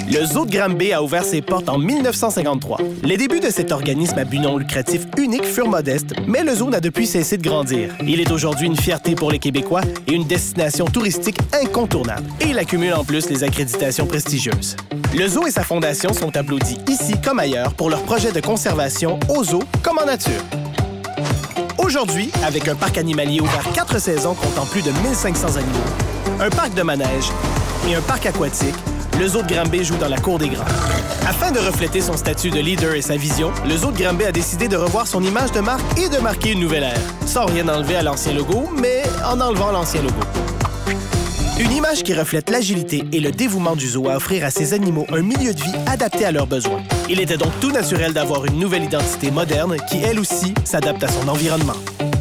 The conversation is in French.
Le zoo de Granby a ouvert ses portes en 1953. Les débuts de cet organisme à but non lucratif unique furent modestes, mais le zoo n'a depuis cessé de grandir. Il est aujourd'hui une fierté pour les Québécois et une destination touristique incontournable. Et il accumule en plus les accréditations prestigieuses. Le zoo et sa fondation sont applaudis ici comme ailleurs pour leur projet de conservation au zoo comme en nature. Aujourd'hui, avec un parc animalier ouvert 4 saisons comptant plus de 1500 animaux, un parc de manège et un parc aquatique, le zoo de Granby joue dans la cour des grands. Afin de refléter son statut de leader et sa vision, le zoo de Granby a décidé de revoir son image de marque et de marquer une nouvelle ère. Sans rien enlever à l'ancien logo, mais en enlevant l'ancien logo. Une image qui reflète l'agilité et le dévouement du zoo à offrir à ses animaux un milieu de vie adapté à leurs besoins. Il était donc tout naturel d'avoir une nouvelle identité moderne qui, elle aussi, s'adapte à son environnement.